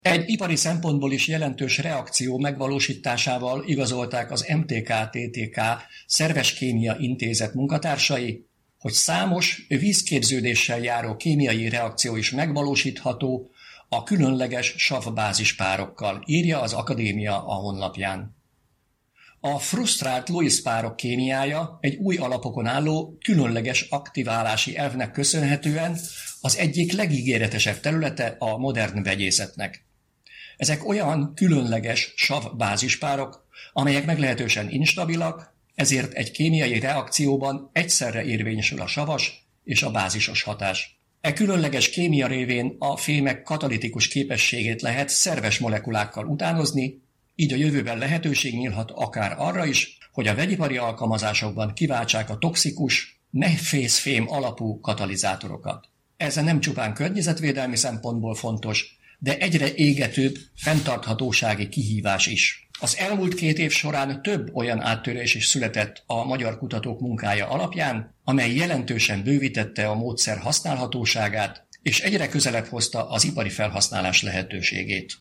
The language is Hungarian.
Egy ipari szempontból is jelentős reakció megvalósításával igazolták az MTK-TTK Szerves Kémia Intézet munkatársai, hogy számos vízképződéssel járó kémiai reakció is megvalósítható a különleges sav-bázispárokkal, írja az akadémia a honlapján. A frusztrált Lewis-párok kémiája egy új alapokon álló, különleges aktiválási elvnek köszönhetően az egyik legígéretesebb területe a modern vegyészetnek. Ezek olyan különleges sav-bázispárok, amelyek meglehetősen instabilak, ezért egy kémiai reakcióban egyszerre érvényesül a savas és a bázisos hatás. E különleges kémia révén a fémek katalitikus képességét lehet szerves molekulákkal utánozni, így a jövőben lehetőség nyílhat akár arra is, hogy a vegyipari alkalmazásokban kiváltsák a toxikus, nehézfém alapú katalizátorokat. Ez nem csupán környezetvédelmi szempontból fontos, de egyre égetőbb fenntarthatósági kihívás is. Az elmúlt 2 év során több olyan áttörés is született a magyar kutatók munkája alapján, amely jelentősen bővítette a módszer használhatóságát, és egyre közelebb hozta az ipari felhasználás lehetőségét.